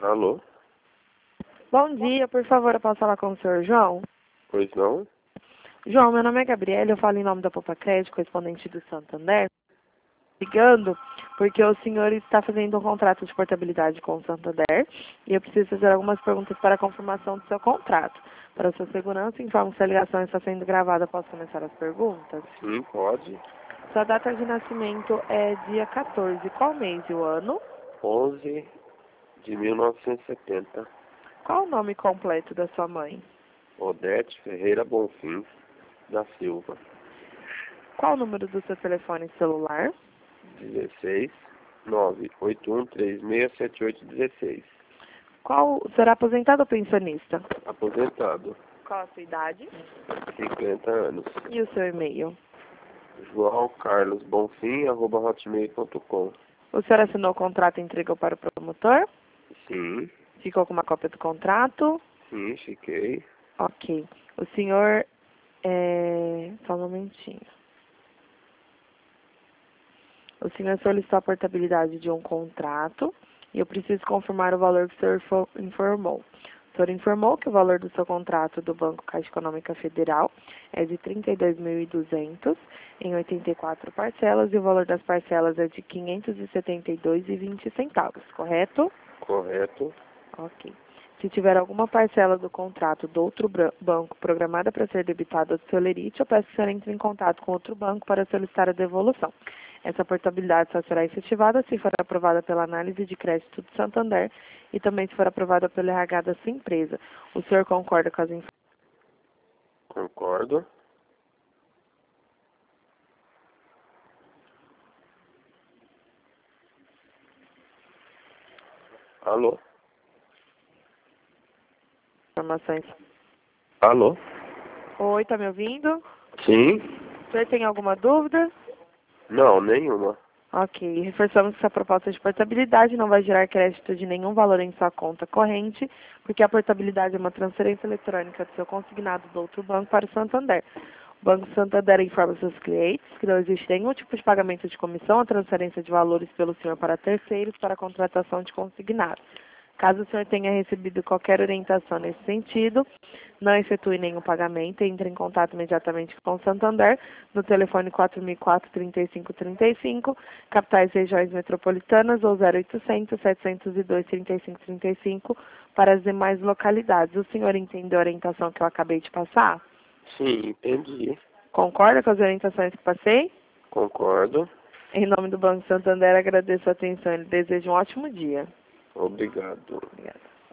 Alô? Bom dia, por favor, eu posso falar com o senhor João? Pois não? João, meu nome é Gabriela, eu falo em nome da Poupa Crédito, correspondente do Santander. Ligando porque o senhor está fazendo um contrato de portabilidade com o Santander e eu preciso fazer algumas perguntas para a confirmação do seu contrato. Para a sua segurança, informo que a ligação está sendo gravada. Posso começar as perguntas? Sim, pode. Sua data de nascimento é dia 14. Qual mês e o ano? 11 de 1970. Qual o nome completo da sua mãe? Odete Ferreira Bonfim da Silva. Qual o número do seu telefone celular? 16 981367816. Qual será aposentado ou pensionista? Aposentado. Qual a sua idade? 50 anos. E o seu e-mail? João Carlos Bonfim, @hotmail.com. O senhor assinou o contrato e entregou para o promotor? Sim, Ficou com uma cópia do contrato? sim, fiquei. Ok. O senhor só um momentinho. O senhor solicitou a portabilidade de um contrato e eu preciso confirmar o valor que o senhor informou. O senhor informou que o valor do seu contrato do Banco Caixa Econômica Federal é de R$ 32.200 em 84 parcelas e o valor das parcelas é de R$ 572,20, correto? Correto. Ok. Se tiver alguma parcela do contrato do outro banco programada para ser debitada do seu lerite, eu peço que o senhor entre em contato com outro banco para solicitar a devolução. Essa portabilidade só será efetivada se for aprovada pela análise de crédito do Santander e também se for aprovada pelo RH da sua empresa. O senhor concorda com as informações? Concordo. Alô? Alô? Oi, está me ouvindo? Sim? O senhor tem alguma dúvida? Não, nenhuma. Ok. Reforçamos que essa proposta de portabilidade não vai gerar crédito de nenhum valor em sua conta corrente, porque a portabilidade é uma transferência eletrônica do seu consignado do outro banco para o Santander. O Banco Santander informa seus clientes que não existe nenhum tipo de pagamento de comissão ou transferência de valores pelo senhor para terceiros para a contratação de consignado. Caso o senhor tenha recebido qualquer orientação nesse sentido, não efetue nenhum pagamento e entre em contato imediatamente com o Santander no telefone 4004-3535, capitais regiões metropolitanas ou 0800-702-3535 para as demais localidades. O senhor entendeu a orientação que eu acabei de passar? Sim, entendi. Concorda com as orientações que passei? Concordo. Em nome do Banco Santander, agradeço a atenção e desejo um ótimo dia. Obrigado. Obrigada.